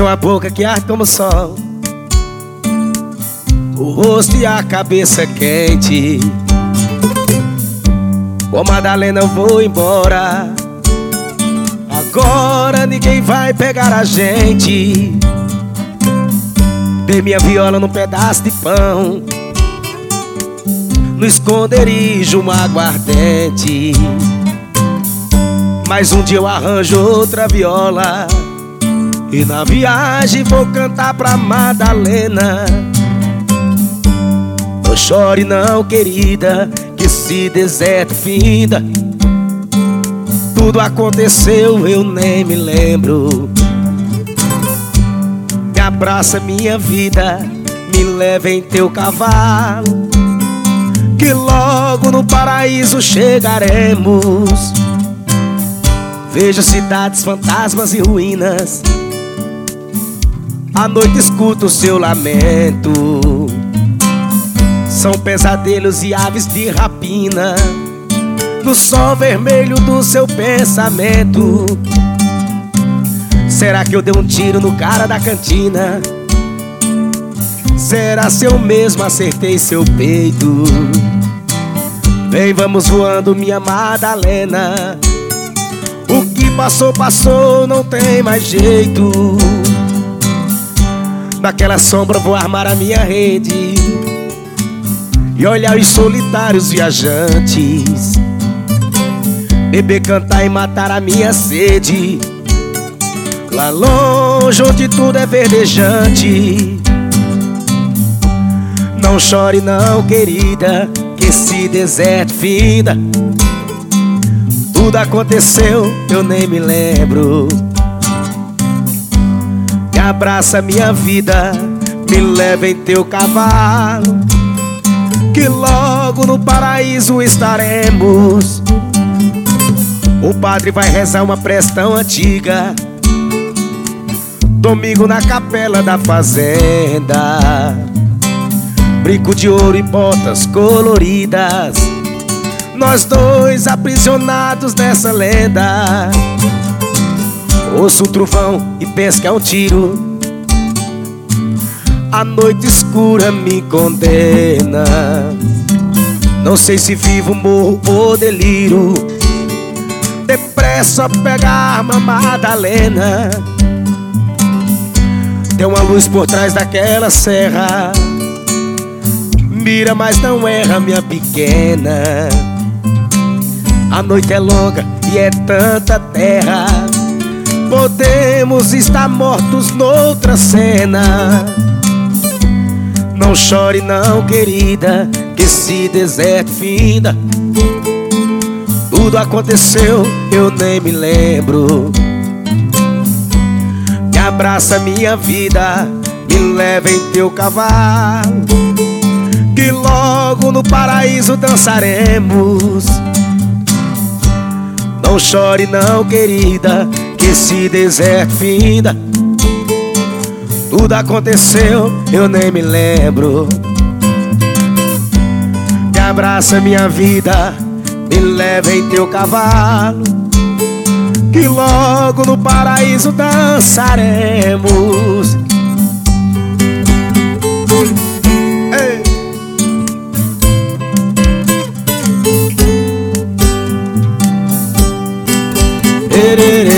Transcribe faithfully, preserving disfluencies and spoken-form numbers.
uma boca que arde como o sol, o rosto e a cabeça quente. Ô Madalena, eu vou embora, agora ninguém vai pegar a gente. Dei minha viola num pedaço de pão, no esconderijo uma aguardente. Mas um dia eu arranjo outra viola e na viagem vou cantar pra Madalena. Não chore não, querida, que esse deserto finda. Tudo aconteceu, eu nem me lembro. Me abraça minha vida, me leva em teu cavalo, que logo no paraíso chegaremos. Vejo cidades, fantasmas e ruínas, à noite escuto o seu lamento. São pesadelos e aves de rapina, no sol vermelho do seu pensamento. Será que eu dei um tiro no cara da cantina? Será se eu mesmo acertei seu peito? Vem, vamos voando, minha Madalena. O que passou, passou, não tem mais jeito. Naquela sombra vou armar a minha rede e olhar os solitários viajantes, beber, cantar e matar a minha sede, lá longe onde tudo é verdejante. Não chore não, querida, que esse deserto finda. Tudo aconteceu, eu nem me lembro. Me abraça minha vida, me leva em teu cavalo, que logo no paraíso estaremos. O padre vai rezar uma prece tão antiga, domingo na capela da fazenda. Brinco de ouro e botas coloridas, nós dois aprisionados nessa lenda. Ouço um trovão e penso que é um tiro, a noite escura me condena. Não sei se vivo, morro ou deliro. Depressa pega a arma, Madalena. Tem uma luz por trás daquela serra, mira, mas não erra, minha pequena. A noite é longa e é tanta terra, podemos estar mortos noutra cena. Não chore não, querida, que esse deserto finda. Tudo aconteceu, eu nem me lembro. Me abraça minha vida, me leva em teu cavalo, que logo no paraíso dançaremos. Não chore não, querida, que esse deserto finda. Tudo aconteceu, eu nem me lembro. Me abraça minha vida, me leva em teu cavalo, que logo no paraíso dançaremos. Ei. Erê,